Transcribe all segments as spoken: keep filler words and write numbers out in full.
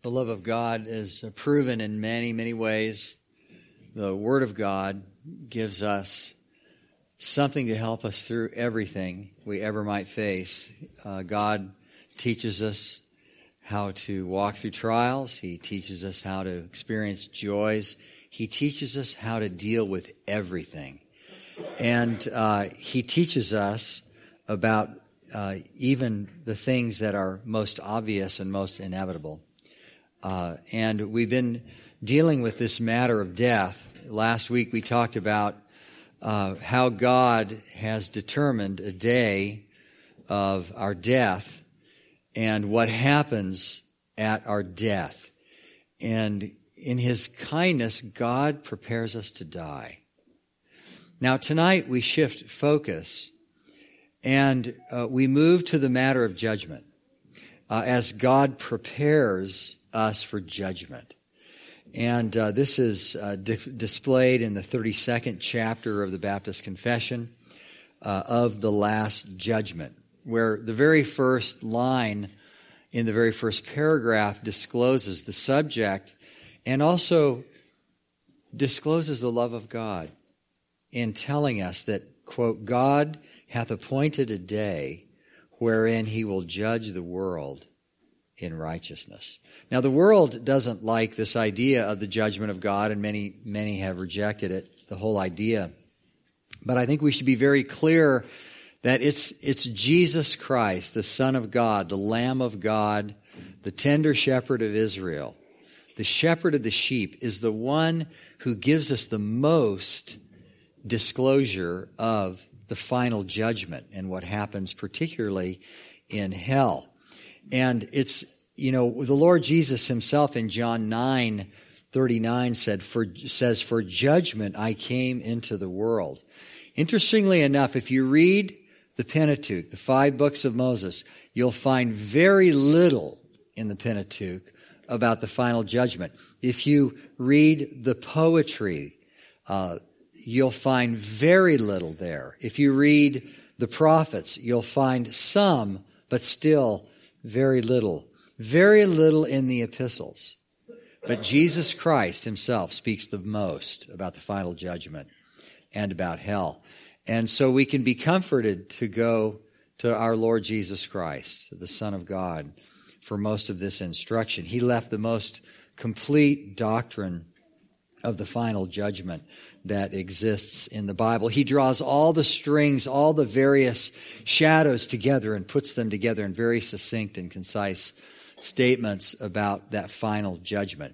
The love of God is proven in many, many ways. The Word of God gives us something to help us through everything we ever might face. Uh, God teaches us how to walk through trials. He teaches us how to experience joys. He teaches us how to deal with everything. And uh, He teaches us about uh, even the things that are most obvious and most inevitable. Uh, and we've been dealing with this matter of death. Last week we talked about uh, how God has determined a day of our death and what happens at our death. And in His kindness, God prepares us to die. Now tonight we shift focus and uh, we move to the matter of judgment uh, as God prepares us for judgment. And uh, this is uh, di- displayed in the thirty-second chapter of the Baptist Confession uh, of the Last Judgment, where the very first line in the very first paragraph discloses the subject and also discloses the love of God in telling us that, quote, God hath appointed a day wherein He will judge the world in righteousness. Now, the world doesn't like this idea of the judgment of God, and many, many have rejected it, the whole idea. But I think we should be very clear that it's, it's Jesus Christ, the Son of God, the Lamb of God, the tender shepherd of Israel, the shepherd of the sheep, is the one who gives us the most disclosure of the final judgment and what happens particularly in hell. And it's, you know, the Lord Jesus Himself in John nine thirty-nine said, "For says, for judgment I came into the world." Interestingly enough, if you read the Pentateuch, the five books of Moses, you'll find very little in the Pentateuch about the final judgment. If you read the poetry, uh, you'll find very little there. If you read the prophets, you'll find some, but still very little. Very little in the epistles. But Jesus Christ Himself speaks the most about the final judgment and about hell. And so we can be comforted to go to our Lord Jesus Christ, the Son of God, for most of this instruction. He left the most complete doctrine of the final judgment that exists in the Bible. He draws all the strings, all the various shadows together and puts them together in very succinct and concise statements about that final judgment.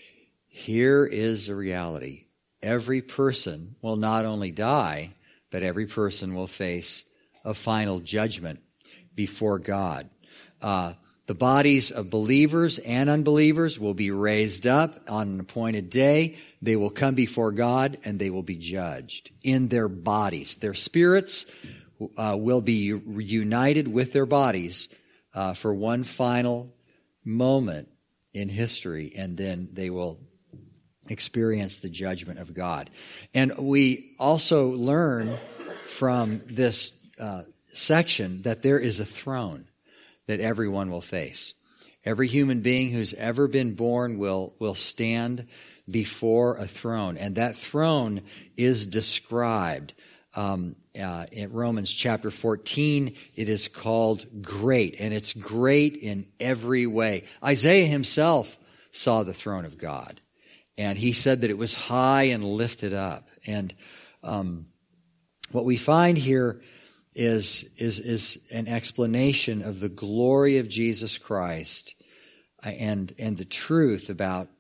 Here is the reality. Every person will not only die, but every person will face a final judgment before God. Uh, The bodies of believers and unbelievers will be raised up on an appointed day. They will come before God and they will be judged in their bodies. Their spirits uh, will be united with their bodies uh, for one final moment in history, and then they will experience the judgment of God. And we also learn from this uh, section that there is a throne that everyone will face. Every human being who's ever been born will, will stand before a throne. And that throne is described um, uh, in Romans chapter fourteen. It is called great, and it's great in every way. Isaiah himself saw the throne of God, and he said that it was high and lifted up. And um, what we find here is, is, is an explanation of the glory of Jesus Christ and, and the truth about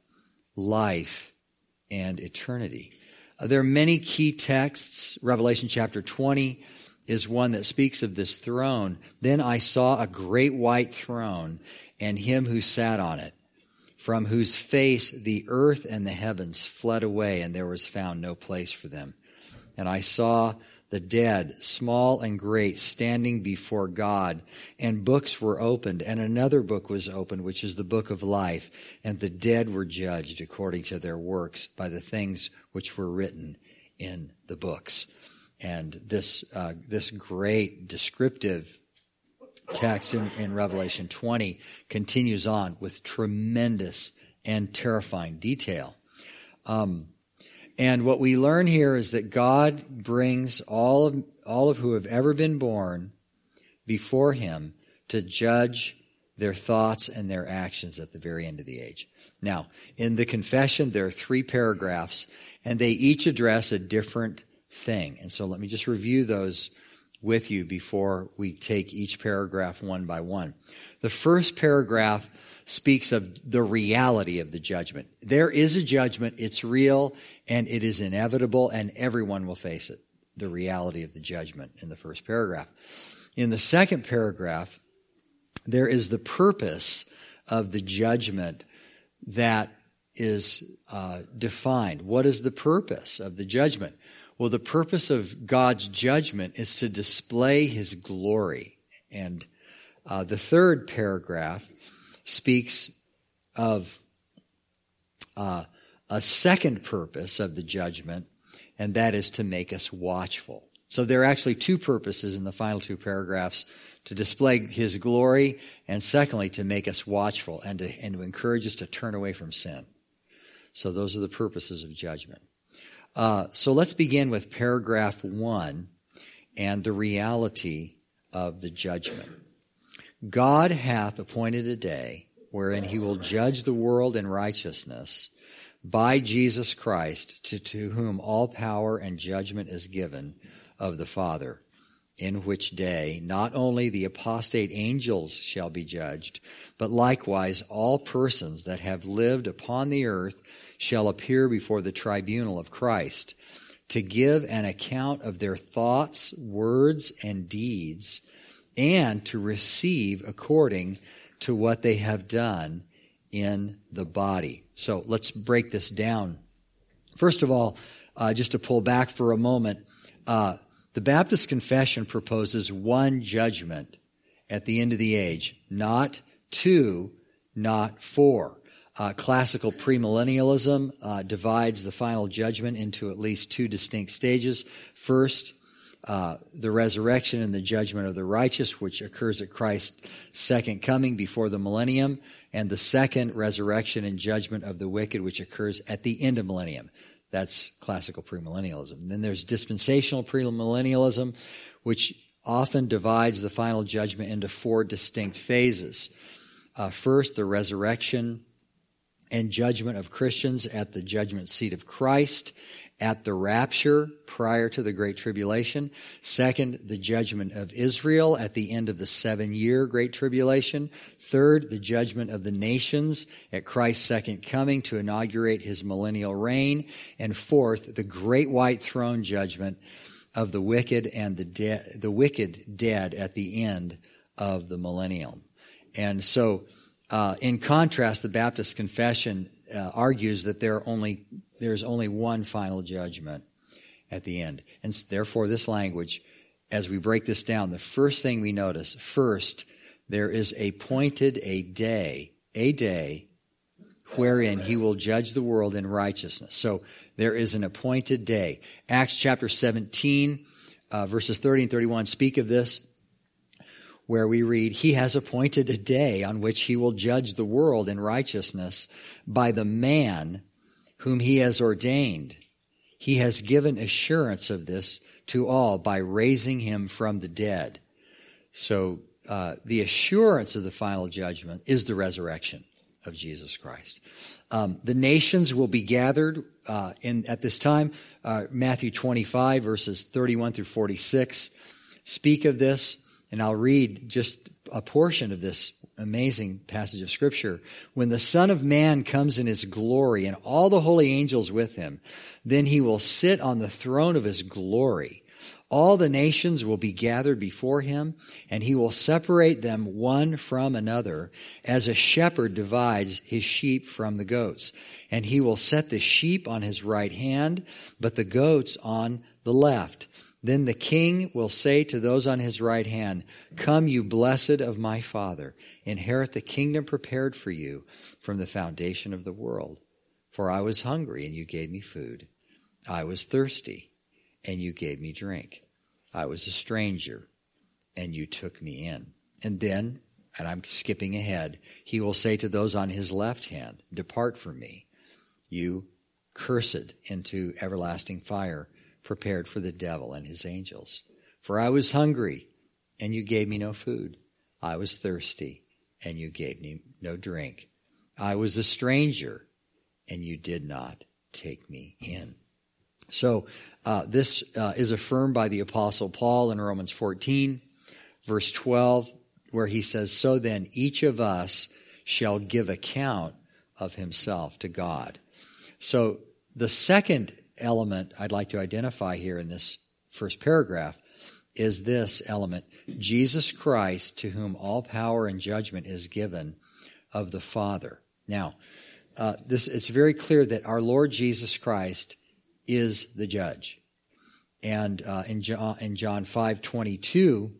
life and eternity. Uh, there are many key texts. Revelation chapter twenty is one that speaks of this throne. Then I saw a great white throne and him who sat on it, from whose face the earth and the heavens fled away, and there was found no place for them. And I saw the dead, small and great, standing before God, and books were opened, and another book was opened, which is the book of life, and the dead were judged according to their works by the things which were written in the books. And this uh, this great descriptive text in, in Revelation twenty continues on with tremendous and terrifying detail. Um, and what we learn here is that God brings all of, all of who have ever been born before him to judge their thoughts and their actions at the very end of the age. Now, in the confession, there are three paragraphs, and they each address a different thing. And so let me just review those with you before we take each paragraph one by one. The first paragraph speaks of the reality of the judgment. There is a judgment, it's real, and it is inevitable, and everyone will face it. The reality of the judgment in the first paragraph. In the second paragraph, there is the purpose of the judgment that is uh, defined. What is the purpose of the judgment? Well, the purpose of God's judgment is to display his glory. And uh, the third paragraph speaks of uh, a second purpose of the judgment, and that is to make us watchful. So there are actually two purposes in the final two paragraphs: to display his glory, and secondly, to make us watchful and to, and to encourage us to turn away from sin. So those are the purposes of judgment. Uh, so let's begin with paragraph one and the reality of the judgment. God hath appointed a day wherein he will judge the world in righteousness by Jesus Christ, to, to whom all power and judgment is given of the Father, in which day not only the apostate angels shall be judged, but likewise all persons that have lived upon the earth shall appear before the tribunal of Christ, to give an account of their thoughts, words, and deeds, and to receive according to what they have done in the body. So let's break this down. First of all, uh, just to pull back for a moment, uh, the Baptist Confession proposes one judgment at the end of the age, not two, not four. Uh, classical premillennialism uh, divides the final judgment into at least two distinct stages. First, uh, the resurrection and the judgment of the righteous, which occurs at Christ's second coming before the millennium, and the second, resurrection and judgment of the wicked, which occurs at the end of millennium. That's classical premillennialism. And then there's dispensational premillennialism, which often divides the final judgment into four distinct phases. Uh, first, the resurrection and judgment of Christians at the judgment seat of Christ, at the rapture prior to the Great Tribulation. Second, the judgment of Israel at the end of the seven-year Great Tribulation. Third, the judgment of the nations at Christ's second coming to inaugurate his millennial reign. And fourth, the great white throne judgment of the wicked and the de- the wicked dead at the end of the millennium. And so, Uh, in contrast, the Baptist Confession uh, argues that there are only there's only one final judgment at the end. And therefore, this language, as we break this down, the first thing we notice, first, there is appointed a day, a day, wherein he will judge the world in righteousness. So there is an appointed day. Acts chapter seventeen, uh, verses thirty and thirty-one speak of this, where we read, he has appointed a day on which he will judge the world in righteousness by the man whom he has ordained. He has given assurance of this to all by raising him from the dead. So uh, the assurance of the final judgment is the resurrection of Jesus Christ. Um, the nations will be gathered uh, in at this time. Uh, Matthew twenty-five, verses thirty-one through forty-six speak of this. And I'll read just a portion of this amazing passage of Scripture. When the Son of Man comes in his glory and all the holy angels with him, then he will sit on the throne of his glory. All the nations will be gathered before him, and he will separate them one from another, as a shepherd divides his sheep from the goats. And he will set the sheep on his right hand, but the goats on the left. Then the king will say to those on his right hand, come, you blessed of my Father, inherit the kingdom prepared for you from the foundation of the world. For I was hungry, and you gave me food. I was thirsty, and you gave me drink. I was a stranger, and you took me in. And then, and I'm skipping ahead, he will say to those on his left hand, depart from me, you cursed, into everlasting fire, prepared for the devil and his angels. For I was hungry, and you gave me no food. I was thirsty, and you gave me no drink. I was a stranger, and you did not take me in. So uh, this uh, is affirmed by the Apostle Paul in Romans fourteen, verse twelve, where he says, so then each of us shall give account of himself to God. So the second element I'd like to identify here in this first paragraph is this element: Jesus Christ, to whom all power and judgment is given of the Father. Now, uh, this it's very clear that our Lord Jesus Christ is the judge. And uh, in John, in John five twenty-two,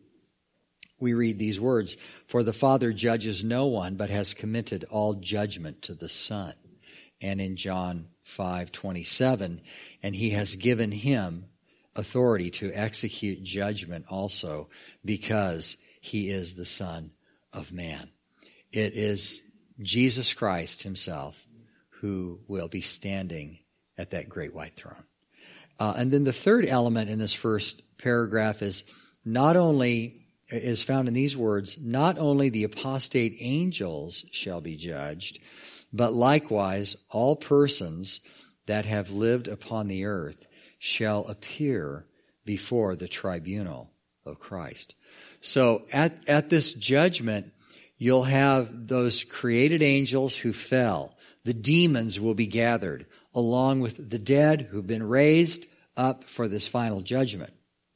we read these words, for the Father judges no one, but has committed all judgment to the Son. And in John five twenty-seven, and he has given him authority to execute judgment also, because he is the Son of Man. It is Jesus Christ himself who will be standing at that great white throne. Uh, and then the third element in this first paragraph is not only, is found in these words, not only the apostate angels shall be judged, but likewise all persons that have lived upon the earth shall appear before the tribunal of Christ. So at, at this judgment, you'll have those created angels who fell. The demons will be gathered, along with the dead who've been raised up for this final judgment.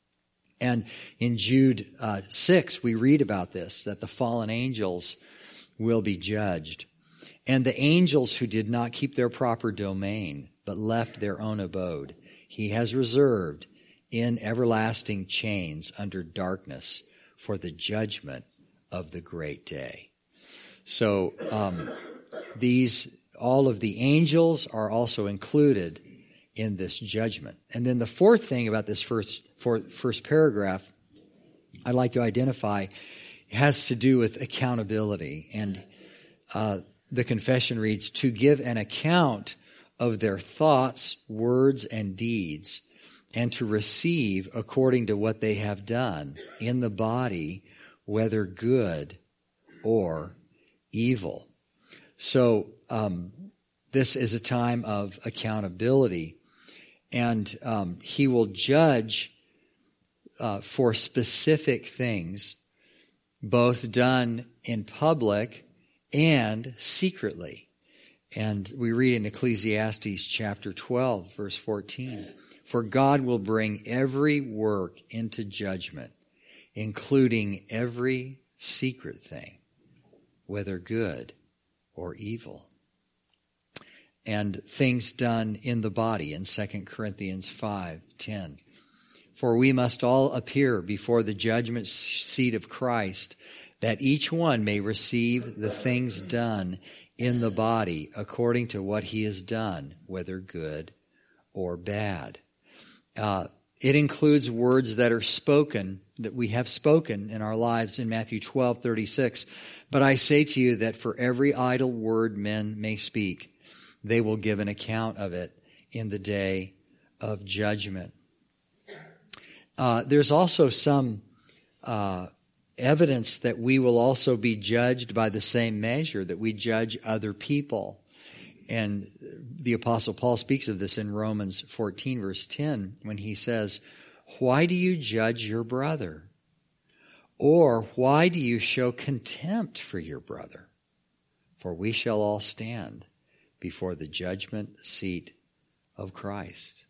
And in Jude uh, six, we read about this, that the fallen angels will be judged. And the angels who did not keep their proper domain, but left their own abode, he has reserved in everlasting chains under darkness for the judgment of the great day. So um, these, all of the angels are also included in this judgment. And then the fourth thing about this first, fourth, first paragraph I'd like to identify has to do with accountability. And uh, the confession reads, to give an account of their thoughts, words, and deeds, and to receive according to what they have done in the body, whether good or evil. So um, this is a time of accountability, and um, he will judge uh, for specific things, both done in public and secretly. And we read in Ecclesiastes chapter twelve, verse fourteen, for God will bring every work into judgment, including every secret thing, whether good or evil. And things done in the body in Second Corinthians five ten. For we must all appear before the judgment seat of Christ, that each one may receive the things done in the body according to what he has done, whether good or bad. Uh, it includes words that are spoken, that we have spoken in our lives in Matthew twelve thirty-six. But I say to you that for every idle word men may speak, they will give an account of it in the day of judgment. Uh, there's also some uh, evidence that we will also be judged by the same measure that we judge other people. And the Apostle Paul speaks of this in Romans fourteen, verse ten, when he says, why do you judge your brother? Or why do you show contempt for your brother? For we shall all stand before the judgment seat of Christ.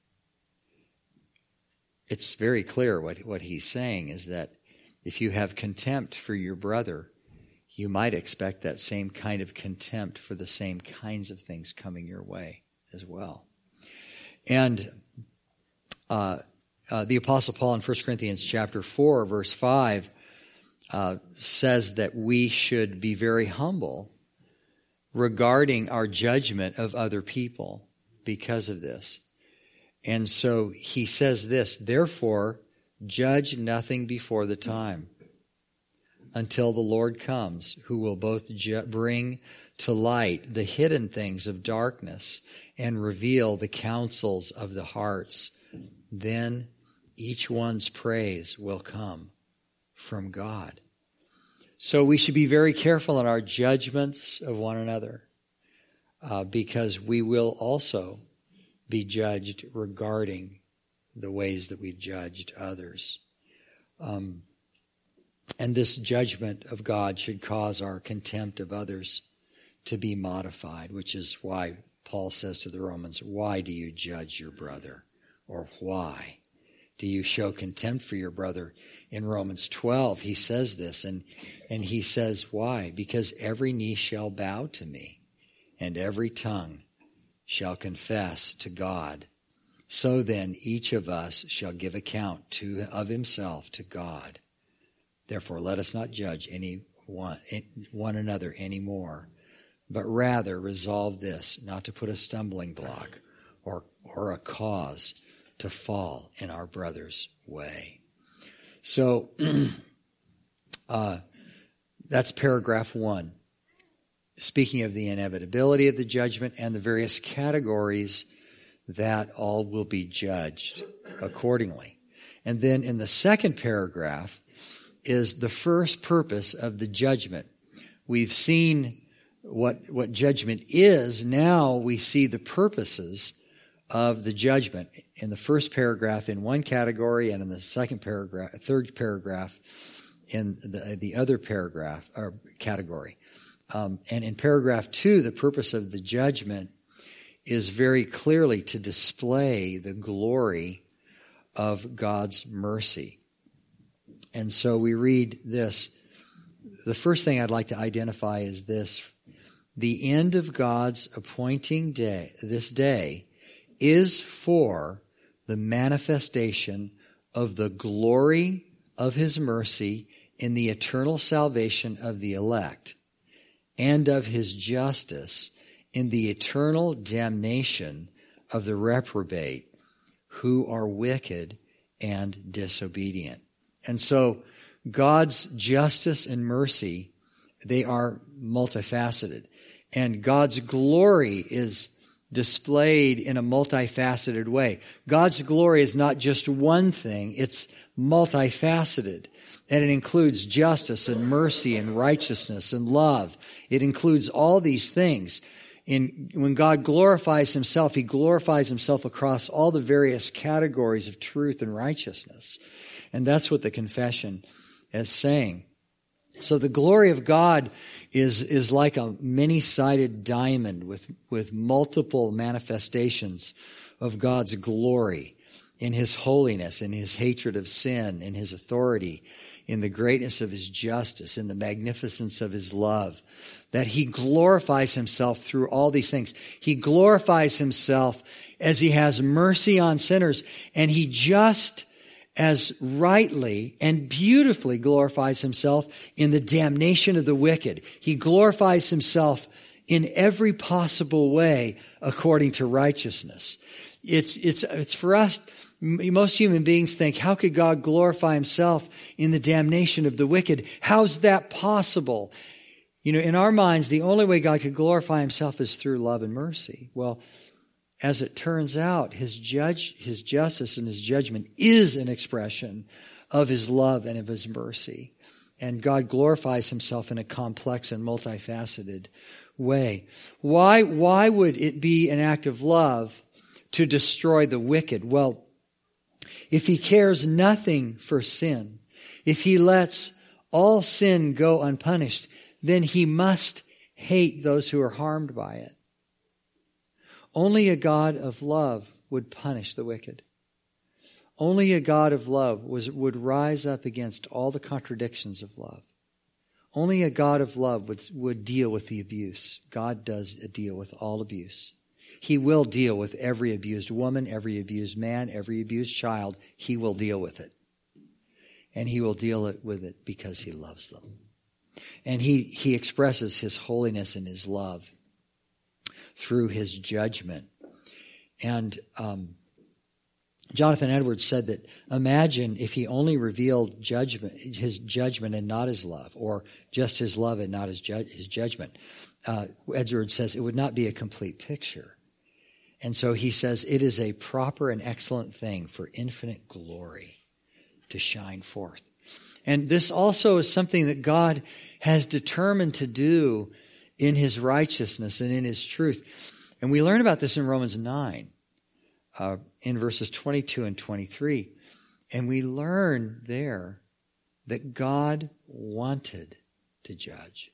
It's very clear what, what he's saying is that if you have contempt for your brother, you might expect that same kind of contempt for the same kinds of things coming your way as well. And uh, uh, the Apostle Paul in First Corinthians chapter four, verse five, uh, says that we should be very humble regarding our judgment of other people because of this. And so he says this, therefore, judge nothing before the time, until the Lord comes, who will both ju- bring to light the hidden things of darkness and reveal the counsels of the hearts. Then each one's praise will come from God. So we should be very careful in our judgments of one another, uh, because we will also be judged regarding the ways that we've judged others. Um, and this judgment of God should cause our contempt of others to be modified, which is why Paul says to the Romans, why do you judge your brother? Or why do you show contempt for your brother? In Romans twelve, he says this, and, and he says, why? Because every knee shall bow to me, and every tongue shall confess to God. So then each of us shall give account to of himself to God. Therefore let us not judge any one, one another anymore, but rather resolve this, not to put a stumbling block or, or a cause to fall in our brother's way. So uh, that's paragraph one, speaking of the inevitability of the judgment and the various categories that all will be judged accordingly. And then in the second paragraph is the first purpose of the judgment. We've seen what, what judgment is. Now we see the purposes of the judgment in the first paragraph in one category, and in the second paragraph, third paragraph in the, the other paragraph or category. Um, and in paragraph two, the purpose of the judgment is very clearly to display the glory of God's mercy. And so we read this. The first thing I'd like to identify is this. The end of God's appointing day, this day, is for the manifestation of the glory of his mercy in the eternal salvation of the elect, and of his justice in the eternal damnation of the reprobate who are wicked and disobedient. And so God's justice and mercy, they are multifaceted. And God's glory is displayed in a multifaceted way. God's glory is not just one thing, it's multifaceted. And it includes justice and mercy and righteousness and love. It includes all these things. In, when God glorifies himself, he glorifies himself across all the various categories of truth and righteousness. And that's what the confession is saying. So the glory of God is, is like a many-sided diamond with, with multiple manifestations of God's glory in his holiness, in his hatred of sin, in his authority, in the greatness of his justice, in the magnificence of his love, that he glorifies himself through all these things. He glorifies himself as he has mercy on sinners, and he just as rightly and beautifully glorifies himself in the damnation of the wicked. He glorifies himself in every possible way according to righteousness. It's, it's, it's for us, most human beings think, how could God glorify himself in the damnation of the wicked? How's that possible? You know, in our minds, the only way God could glorify himself is through love and mercy. Well, as it turns out, his judge, his justice and his judgment is an expression of his love and of his mercy. And God glorifies himself in a complex and multifaceted way. Why, why would it be an act of love to destroy the wicked? Well, if he cares nothing for sin, if he lets all sin go unpunished, then he must hate those who are harmed by it. Only a God of love would punish the wicked. Only a God of love was, would rise up against all the contradictions of love. Only a God of love would, would deal with the abuse. God does deal with all abuse. He will deal with every abused woman, every abused man, every abused child. He will deal with it. And he will deal it with it because he loves them. And he, he expresses his holiness and his love through his judgment. And um, Jonathan Edwards said that imagine if he only revealed judgment, his judgment and not his love, or just his love and not his, ju- his judgment. Uh, Edwards says it would not be a complete picture. And so he says it is a proper and excellent thing for infinite glory to shine forth. And this also is something that God has determined to do in his righteousness and in his truth. And we learn about this in Romans nine. Uh, in verses twenty-two and twenty-three. And we learn there that God wanted to judge.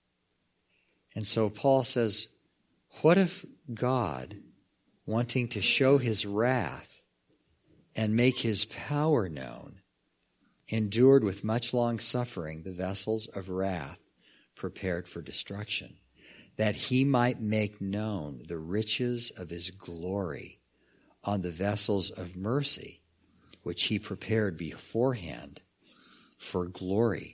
And so Paul says, what if God, wanting to show his wrath and make his power known, endured with much long suffering the vessels of wrath prepared for destruction, that he might make known the riches of his glory on the vessels of mercy, which he prepared beforehand for glory.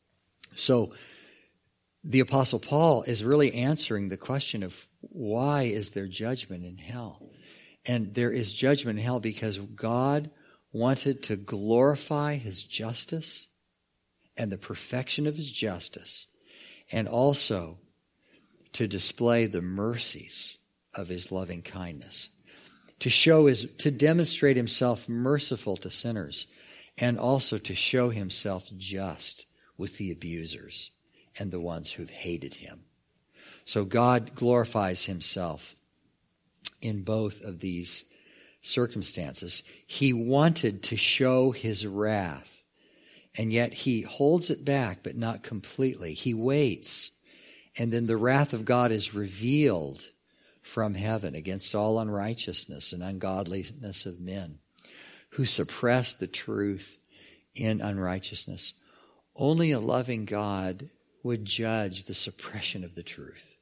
So the Apostle Paul is really answering the question of why is there judgment in hell? And there is judgment in hell because God wanted to glorify his justice and the perfection of his justice, and also to display the mercies of his loving kindness. To show his, to demonstrate himself merciful to sinners, and also to show himself just with the abusers and the ones who've hated him. So God glorifies himself in both of these circumstances. He wanted to show his wrath, and yet he holds it back, but not completely. He waits, and then the wrath of God is revealed from heaven against all unrighteousness and ungodliness of men who suppress the truth in unrighteousness. Only a loving God would judge the suppression of the truth.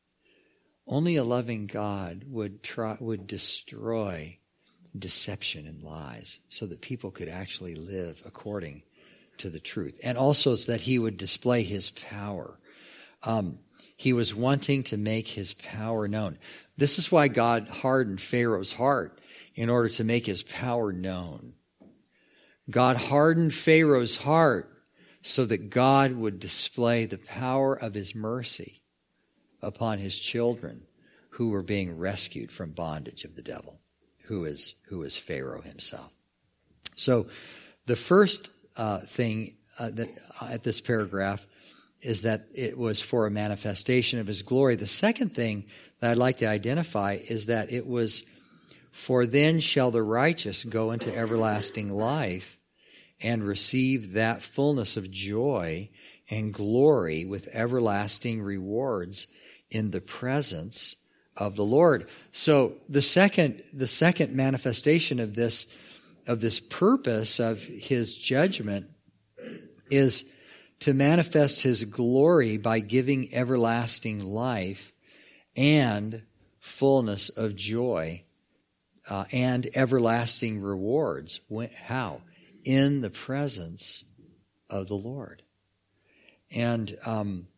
Only a loving God would try, would destroy deception and lies so that people could actually live according to the truth. And also so that he would display his power. Um, He was wanting to make his power known. This is why God hardened Pharaoh's heart, in order to make his power known. God hardened Pharaoh's heart so that God would display the power of his mercy upon his children who were being rescued from bondage of the devil, who is, who is Pharaoh himself. So the first uh, thing uh, that uh, at this paragraph is that it was for a manifestation of his glory. The second thing that I'd like to identify is that it was, for then shall the righteous go into everlasting life and receive that fullness of joy and glory with everlasting rewards in the presence of the Lord. So the second, the second manifestation of this, of this purpose of his judgment is to manifest his glory by giving everlasting life and fullness of joy uh, and everlasting rewards. When, how? In the presence of the Lord. And um,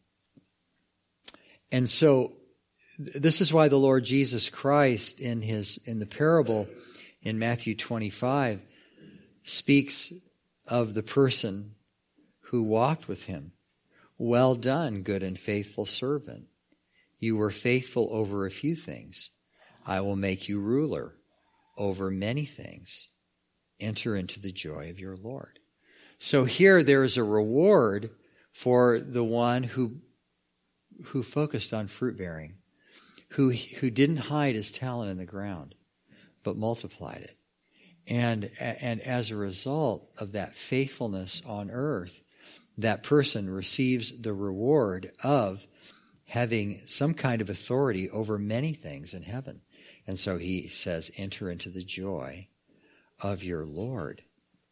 and so this is why the Lord Jesus Christ in his in the parable in Matthew twenty-five speaks of the person who walked with him. Well done, good and faithful servant. You were faithful over a few things. I will make you ruler over many things. Enter into the joy of your Lord. So here there is a reward for the one who who focused on fruit bearing, who who didn't hide his talent in the ground, but multiplied it. And and as a result of that faithfulness on earth, that person receives the reward of having some kind of authority over many things in heaven. And so he says, enter into the joy of your Lord.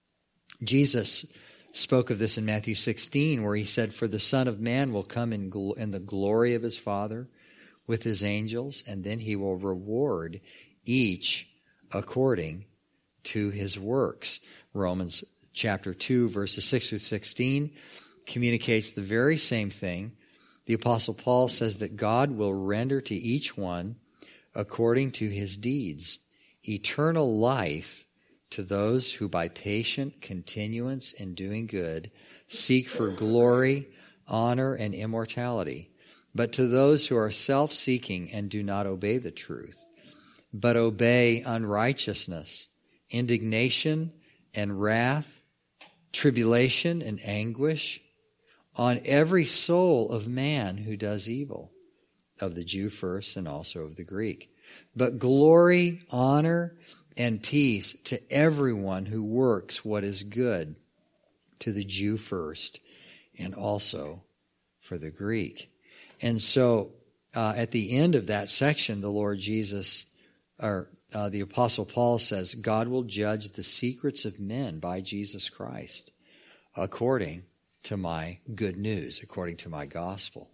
Jesus spoke of this in Matthew sixteen, where he said, for the Son of Man will come in, gl- in the glory of his Father with his angels, and then he will reward each according to his works. Romans chapter two, verses six through sixteen communicates the very same thing. The Apostle Paul says that God will render to each one according to his deeds eternal life to those who by patient continuance in doing good seek for glory, honor, and immortality, but to those who are self-seeking and do not obey the truth, but obey unrighteousness, indignation and wrath, tribulation and anguish on every soul of man who does evil, of the Jew first and also of the Greek. But glory, honor, and peace to everyone who works what is good, to the Jew first and also for the Greek. And so uh, at the end of that section, the Lord Jesus, or uh, the Apostle Paul says, God will judge the secrets of men by Jesus Christ, according to my good news, according to my gospel.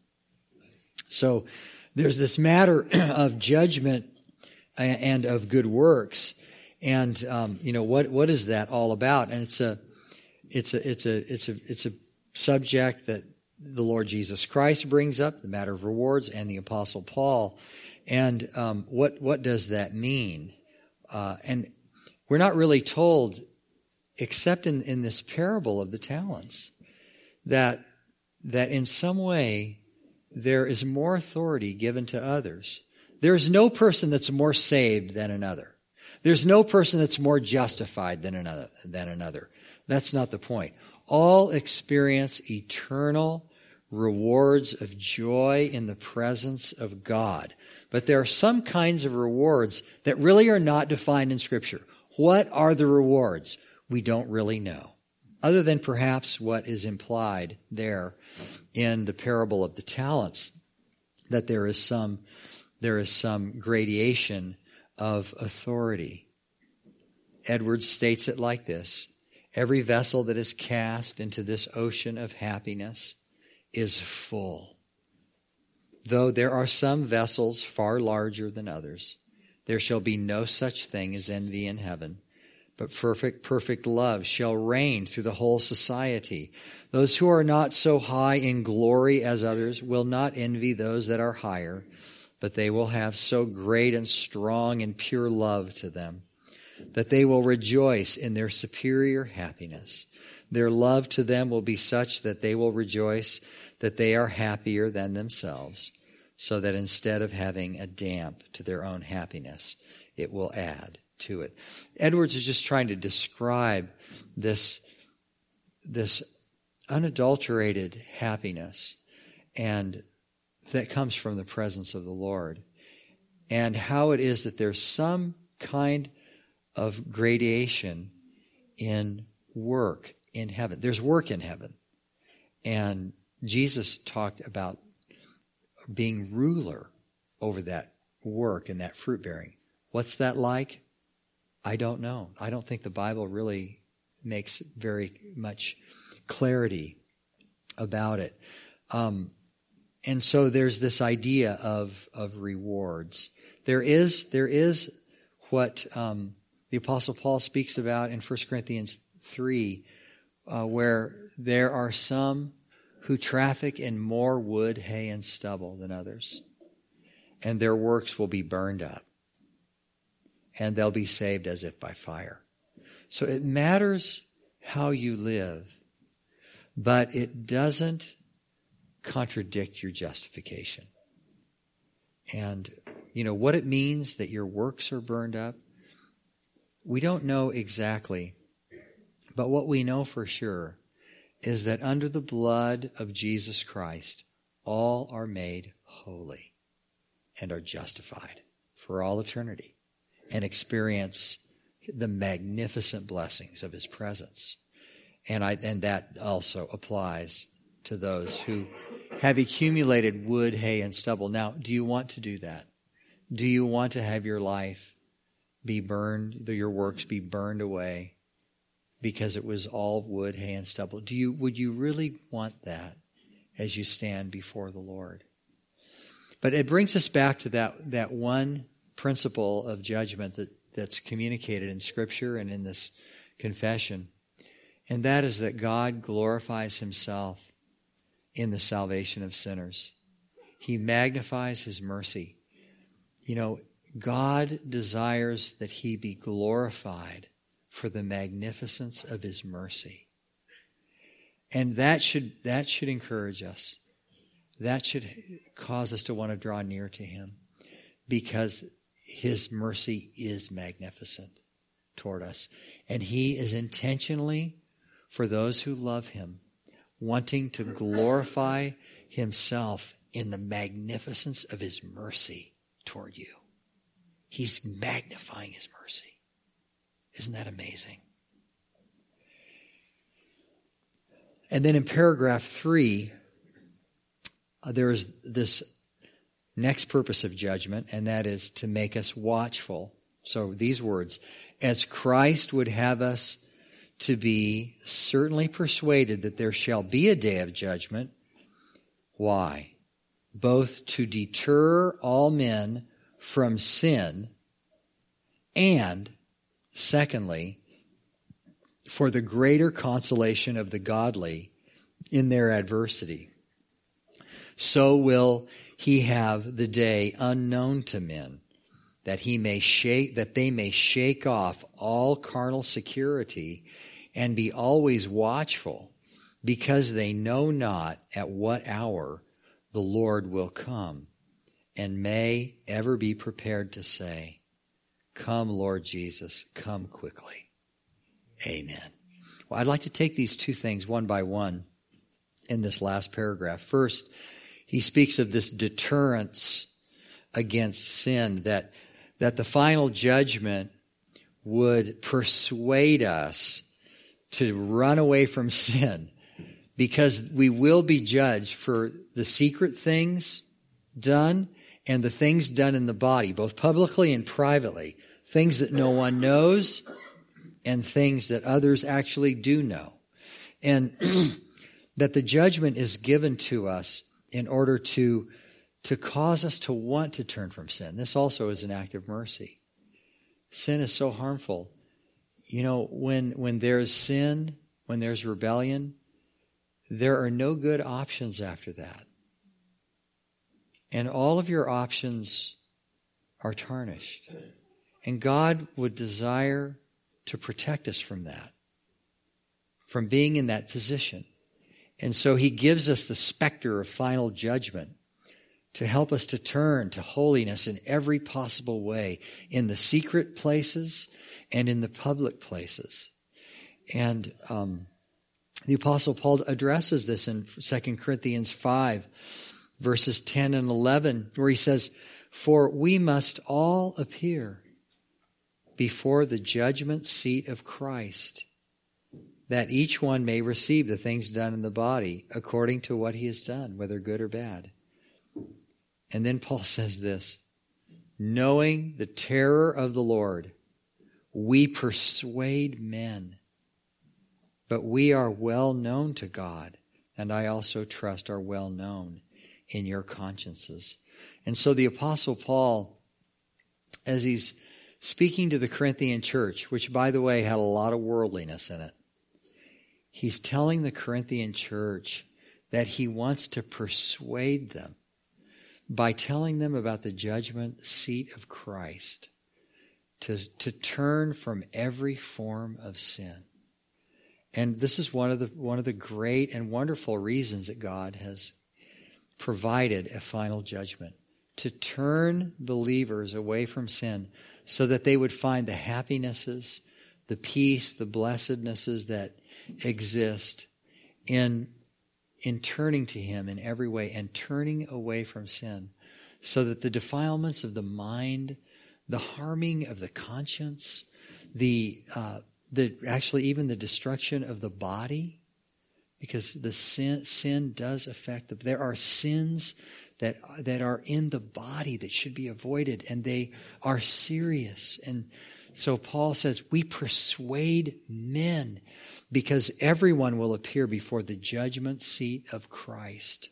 So there's this matter of judgment and of good works. And, um, you know, what, what is that all about? And it's a, it's a, it's a, it's a, it's a subject that the Lord Jesus Christ brings up, the matter of rewards, and the Apostle Paul. And, um, what, what does that mean? Uh, and we're not really told, except in, in this parable of the talents, that, that in some way there is more authority given to others. There is no person that's more saved than another. There's no person that's more justified than another, than another. That's not the point. All experience eternal rewards of joy in the presence of God. But there are some kinds of rewards that really are not defined in Scripture. What are the rewards? We don't really know, other than perhaps what is implied there in the parable of the talents, that there is some, there is some gradation of authority. Edwards states it like this: every vessel that is cast into this ocean of happiness is full. Though there are some vessels far larger than others, there shall be no such thing as envy in heaven, but perfect, perfect love shall reign through the whole society. Those who are not so high in glory as others will not envy those that are higher, but they will have so great and strong and pure love to them that they will rejoice in their superior happiness. Their love to them will be such that they will rejoice that they are happier than themselves, so that instead of having a damp to their own happiness, it will add to it. Edwards is just trying to describe this, this unadulterated happiness and that comes from the presence of the Lord, and how it is that there's some kind of gradation in work in heaven. There's work in heaven. And Jesus talked about being ruler over that work and that fruit bearing. What's that like? I don't know. I don't think the Bible really makes very much clarity about it. Um, And so there's this idea of, of rewards. There is, there is what um, the Apostle Paul speaks about in First Corinthians three, uh, where there are some who traffic in more wood, hay, and stubble than others, and their works will be burned up, and they'll be saved as if by fire. So it matters how you live, but it doesn't contradict your justification. And, you know, what it means that your works are burned up, we don't know exactly. But what we know for sure is that under the blood of Jesus Christ, all are made holy and are justified for all eternity and experience the magnificent blessings of His presence. And I and that also applies to those who have accumulated wood, hay, and stubble. Now, do you want to do that? Do you want to have your life be burned, your works be burned away because it was all wood, hay, and stubble? Do you, would you really want that as you stand before the Lord? But it brings us back to that, that one principle of judgment that, that's communicated in Scripture and in this confession, and that is that God glorifies Himself in the salvation of sinners. He magnifies His mercy. You know, God desires that He be glorified for the magnificence of his mercy. And that should, that should encourage us. That should cause us to want to draw near to him, because his mercy is magnificent toward us. And he is intentionally, for those who love him, wanting to glorify himself in the magnificence of his mercy toward you. He's magnifying his mercy. Isn't that amazing? And then in paragraph three, uh, there is this next purpose of judgment, and that is to make us watchful. So these words, as Christ would have us to be certainly persuaded that there shall be a day of judgment. Why? Both to deter all men from sin, and secondly, for the greater consolation of the godly in their adversity. So will he have the day unknown to men, that he may shake, that they may shake off all carnal security and be always watchful, because they know not at what hour the Lord will come, and may ever be prepared to say, "Come, Lord Jesus, come quickly." Amen. Well, I'd like to take these two things one by one in this last paragraph. First, he speaks of this deterrence against sin, that, that the final judgment would persuade us to run away from sin, because we will be judged for the secret things done and the things done in the body, both publicly and privately, things that no one knows and things that others actually do know. And that the judgment is given to us in order to, to cause us to want to turn from sin. This also is an act of mercy. Sin is so harmful. You know, when, when there's sin, when there's rebellion, there are no good options after that. And all of your options are tarnished. And God would desire to protect us from that, from being in that position. And so he gives us the specter of final judgment to help us to turn to holiness in every possible way, in the secret places and in the public places. And um, the Apostle Paul addresses this in Second Corinthians five, verses ten and eleven, where he says, "For we must all appear before the judgment seat of Christ, that each one may receive the things done in the body according to what he has done, whether good or bad." And then Paul says this, "Knowing the terror of the Lord, we persuade men, but we are well known to God, and I also trust are well known in your consciences." And so the Apostle Paul, as he's speaking to the Corinthian church, which, by the way, had a lot of worldliness in it, he's telling the Corinthian church that he wants to persuade them by telling them about the judgment seat of Christ, to, to turn from every form of sin. And this is one of the one of the great and wonderful reasons that God has provided a final judgment, to turn believers away from sin so that they would find the happinesses, the peace, the blessednesses that exist in, in turning to him in every way and turning away from sin, so that the defilements of the mind, the harming of the conscience, the uh, the actually even the destruction of the body, because the sin sin does affect the, there are sins that that are in the body that should be avoided, and they are serious. And so Paul says, we persuade men, because everyone will appear before the judgment seat of Christ.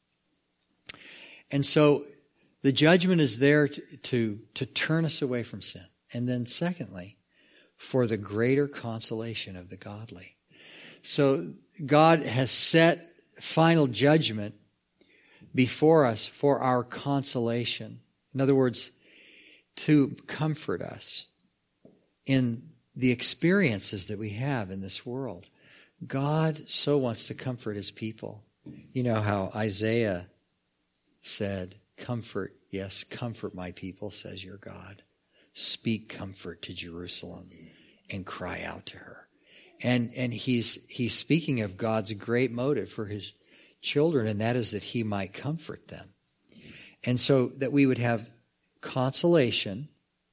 And so the judgment is there to, to, to turn us away from sin. And then secondly, for the greater consolation of the godly. So God has set final judgment before us for our consolation. In other words, to comfort us in the experiences that we have in this world. God so wants to comfort his people. You know how Isaiah said, comfort, yes, comfort my people, says your God. Speak comfort to Jerusalem and cry out to her. And and he's he's speaking of God's great motive for his children, and that is that he might comfort them. And so that we would have consolation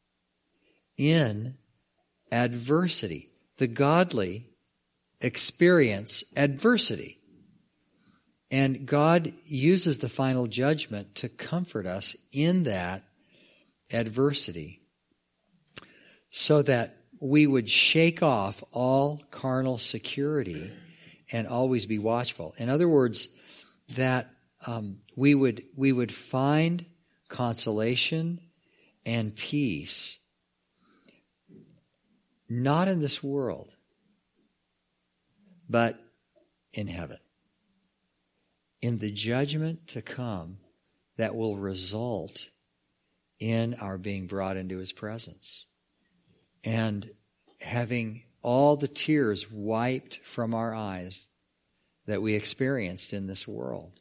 in adversity. The godly experience adversity. And God uses the final judgment to comfort us in that adversity, so that we would shake off all carnal security and always be watchful. In other words, that um, we would we would find consolation and peace not in this world, but in heaven, in the judgment to come that will result in our being brought into his presence and having all the tears wiped from our eyes that we experienced in this world.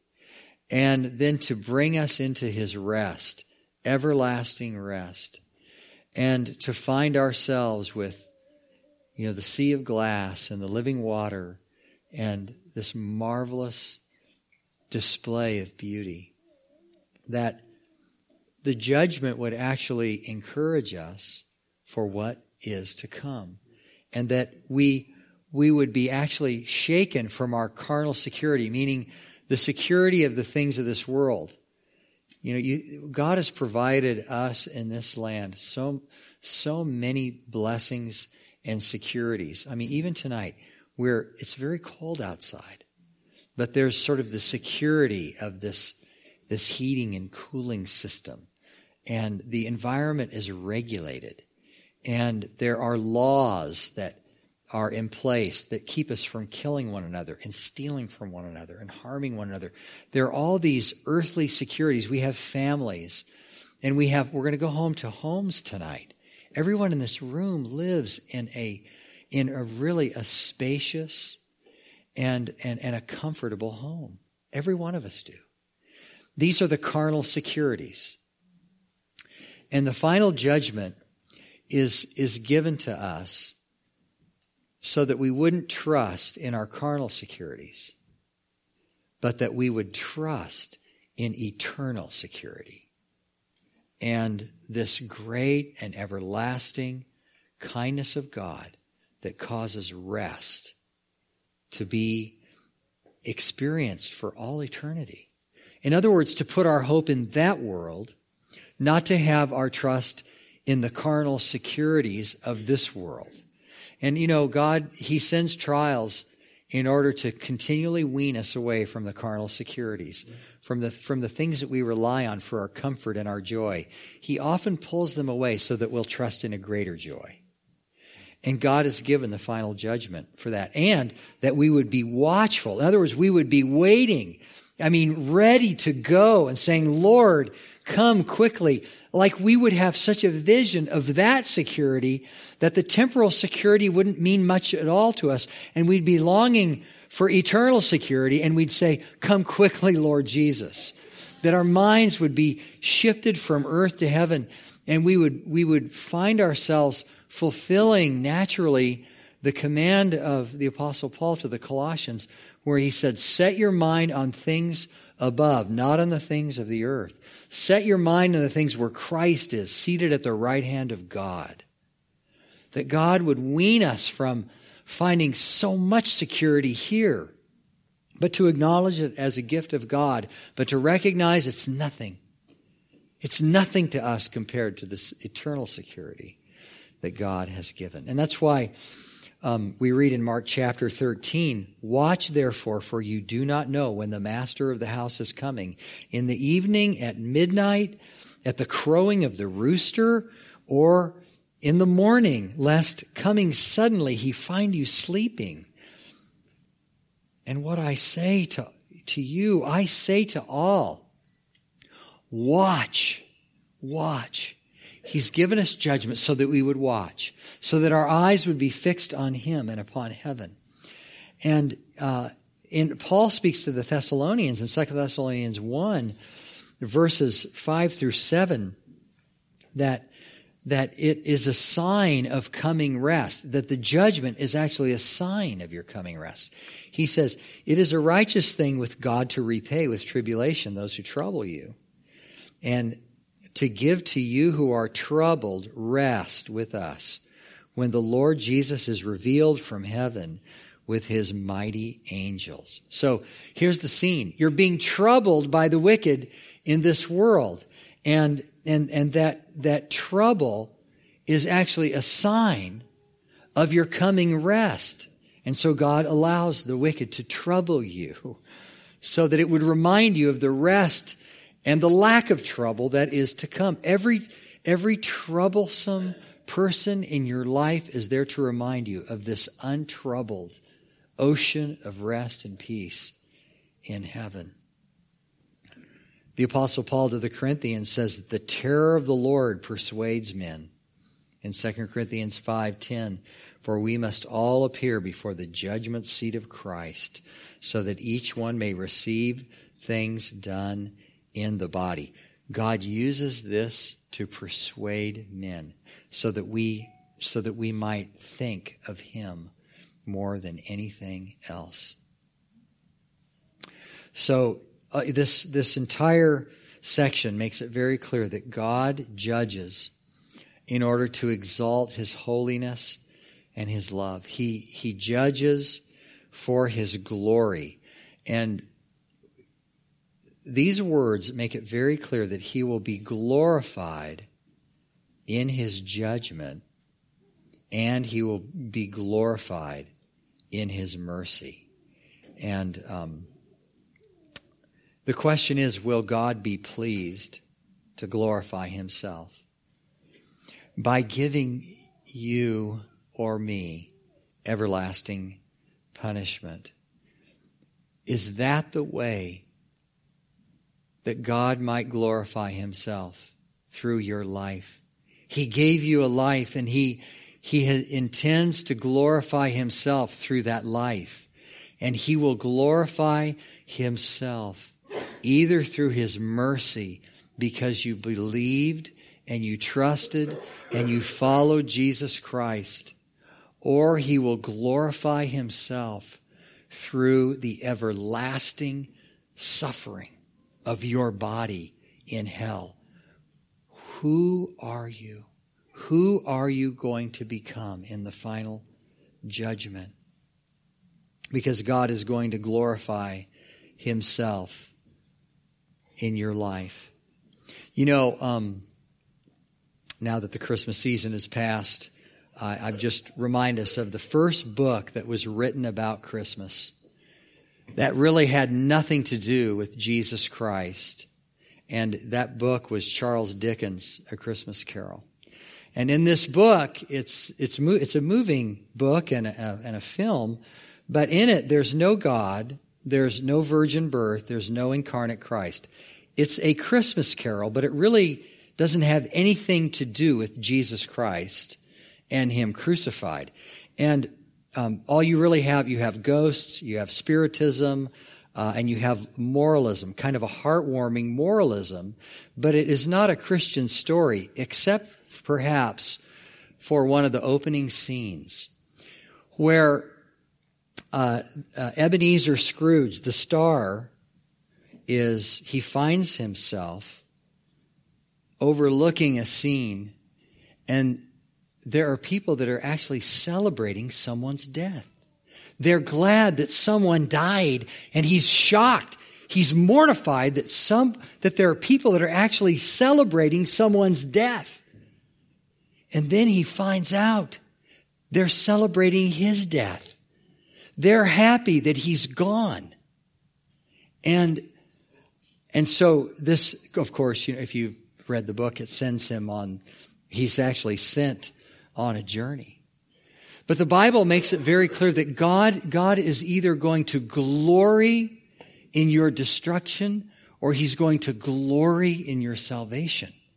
And then to bring us into his rest, everlasting rest, and to find ourselves with, you know, the sea of glass and the living water and this marvelous display of beauty, that the judgment would actually encourage us for what is to come, and that we we would be actually shaken from our carnal security, meaning the security of the things of this world. You know, you, God has provided us in this land so so many blessings and securities. I mean, even tonight, where it's very cold outside, but there's sort of the security of this this heating and cooling system, and the environment is regulated, and there are laws that are in place that keep us from killing one another and stealing from one another and harming one another. There are all these earthly securities. We have families, and we have, we're going to go home to homes tonight. Everyone in this room lives in a, in a really a spacious and, and, and a comfortable home. Every one of us do. These are the carnal securities. And the final judgment is, is given to us so that we wouldn't trust in our carnal securities, but that we would trust in eternal security and this great and everlasting kindness of God that causes rest to be experienced for all eternity. In other words, to put our hope in that world, not to have our trust in the carnal securities of this world. And, you know, God, he sends trials in order to continually wean us away from the carnal securities, from the from the things that we rely on for our comfort and our joy. He often pulls them away so that we'll trust in a greater joy. And God has given the final judgment for that. And that we would be watchful. In other words, we would be waiting, I mean, ready to go and saying, Lord, come quickly. Like we would have such a vision of that security that the temporal security wouldn't mean much at all to us. And we'd be longing for eternal security, and we'd say, come quickly, Lord Jesus. That our minds would be shifted from earth to heaven, and we would, we would find ourselves fulfilling naturally the command of the Apostle Paul to the Colossians, where he said, set your mind on things above, not on the things of the earth. Set your mind on the things where Christ is, seated at the right hand of God. That God would wean us from finding so much security here, but to acknowledge it as a gift of God, but to recognize it's nothing. It's nothing to us compared to this eternal security that God has given. And that's why Um, we read in Mark chapter thirteen, watch therefore, for you do not know when the master of the house is coming, in the evening, at midnight, at the crowing of the rooster, or in the morning, lest coming suddenly he find you sleeping. And what I say to, to you, I say to all, watch, watch. He's given us judgment so that we would watch, so that our eyes would be fixed on him and upon heaven. And uh, in, Paul speaks to the Thessalonians in Second Thessalonians one, verses five through seven, that that it is a sign of coming rest, that the judgment is actually a sign of your coming rest. He says, it is a righteous thing with God to repay with tribulation those who trouble you, and to give to you who are troubled rest with us when the Lord Jesus is revealed from heaven with his mighty angels. So here's the scene. You're being troubled by the wicked in this world. And and and that that trouble is actually a sign of your coming rest. And so God allows the wicked to trouble you so that it would remind you of the rest and the lack of trouble that is to come. Every every troublesome person in your life is there to remind you of this untroubled ocean of rest and peace in heaven. The Apostle Paul to the Corinthians says that the terror of the Lord persuades men. In Second Corinthians five ten, for we must all appear before the judgment seat of Christ, so that each one may receive things done in the body. God uses this to persuade men, so that we so that we might think of him more than anything else. So uh, this this entire section makes it very clear that God judges in order to exalt his holiness and his love. He he judges for his glory. And these words make it very clear that he will be glorified in his judgment, and he will be glorified in his mercy. And um, the question is, will God be pleased to glorify himself by giving you or me everlasting punishment? Is that the way that God might glorify himself through your life? He gave you a life, and he he intends to glorify himself through that life. And he will glorify himself either through his mercy, because you believed and you trusted and you followed Jesus Christ, or he will glorify himself through the everlasting suffering of your body in hell. Who are you? Who are you going to become in the final judgment? Because God is going to glorify himself in your life. You know, um, now that the Christmas season is past, I, I've just remind us of the first book that was written about Christmas that really had nothing to do with Jesus Christ. And that book was Charles Dickens' A Christmas Carol. And in this book, it's it's it's a moving book and a, and a film, but in it there's no God, there's no virgin birth, there's no incarnate Christ. It's a Christmas carol, but it really doesn't have anything to do with Jesus Christ and him crucified. And um, all you really have, you have ghosts, you have spiritism, uh, and you have moralism, kind of a heartwarming moralism, but it is not a Christian story, except perhaps for one of the opening scenes where uh, uh, Ebenezer Scrooge, the star, is, he finds himself overlooking a scene, and there are people that are actually celebrating someone's death. They're glad that someone died, and he's shocked. He's mortified that some that there are people that are actually celebrating someone's death. And then he finds out they're celebrating his death. They're happy that he's gone. And and so this, of course, you know, if you've read the book, it sends him on, he's actually sent on a journey. But the Bible makes it very clear that God, God is either going to glory in your destruction, or he's going to glory in your salvation.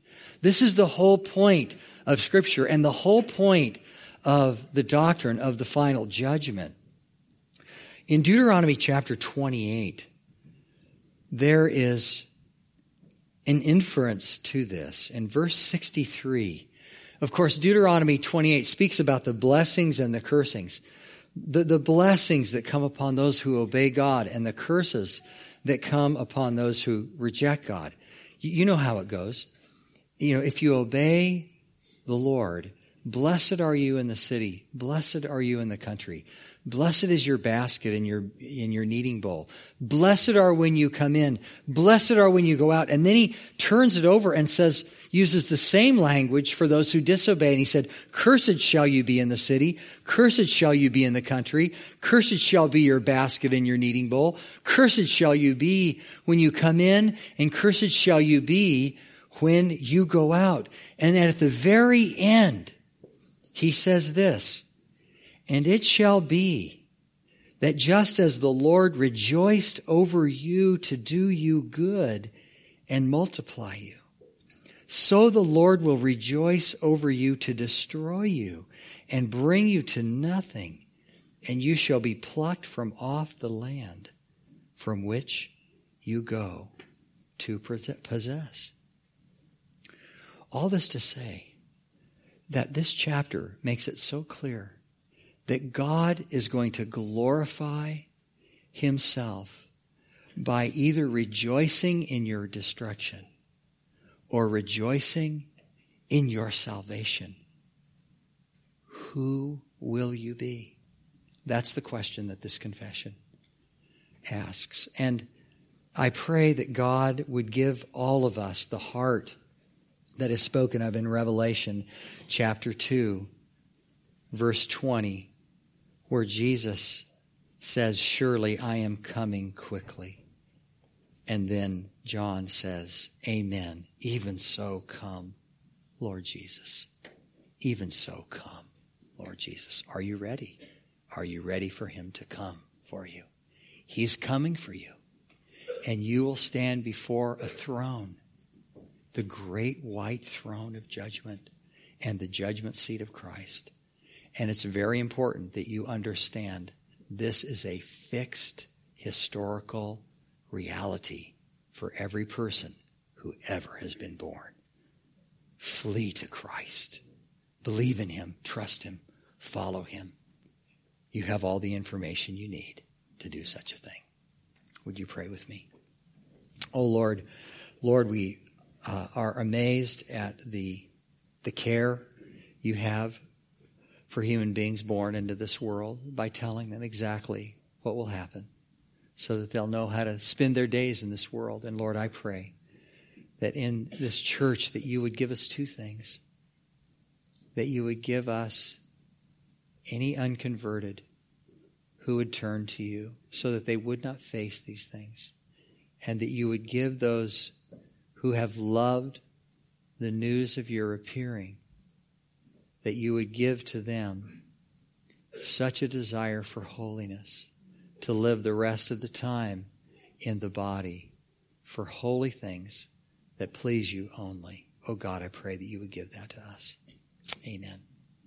This is the whole point of Scripture and the whole point of the doctrine of the final judgment. In Deuteronomy chapter twenty-eight, there is an inference to this. In verse sixty-three, of course, Deuteronomy twenty-eight speaks about the blessings and the cursings. The, the blessings that come upon those who obey God and the curses that come upon those who reject God. You, you know how it goes. You know, if you obey the Lord, blessed are you in the city, blessed are you in the country. Blessed is your basket and your in your kneading bowl. Blessed are when you come in. Blessed are when you go out. And then he turns it over and says, uses the same language for those who disobey. And he said, cursed shall you be in the city. Cursed shall you be in the country. Cursed shall be your basket and your kneading bowl. Cursed shall you be when you come in. And cursed shall you be when you go out. And then at the very end, he says this, and it shall be that just as the Lord rejoiced over you to do you good and multiply you, so the Lord will rejoice over you to destroy you and bring you to nothing, and you shall be plucked from off the land from which you go to possess. All this to say that this chapter makes it so clear that God is going to glorify himself by either rejoicing in your destruction or rejoicing in your salvation. Who will you be? That's the question that this confession asks. And I pray that God would give all of us the heart that is spoken of in Revelation chapter two, verse twenty, where Jesus says, surely I am coming quickly. And then John says, amen. Even so come, Lord Jesus. Even so come, Lord Jesus. Are you ready? Are you ready for him to come for you? He's coming for you. And you will stand before a throne, the great white throne of judgment and the judgment seat of Christ. And it's very important that you understand this is a fixed historical reality for every person who ever has been born. Flee to Christ. Believe in him. Trust him. Follow him. You have all the information you need to do such a thing. Would you pray with me? Oh Lord, Lord, we uh, are amazed at the the care you have for human beings born into this world by telling them exactly what will happen so that they'll know how to spend their days in this world. And Lord, I pray that in this church that you would give us two things. That you would give us any unconverted who would turn to you so that they would not face these things. And that you would give those who have loved the news of your appearing, that you would give to them such a desire for holiness, to live the rest of the time in the body for holy things that please you only. Oh God, I pray that you would give that to us. Amen.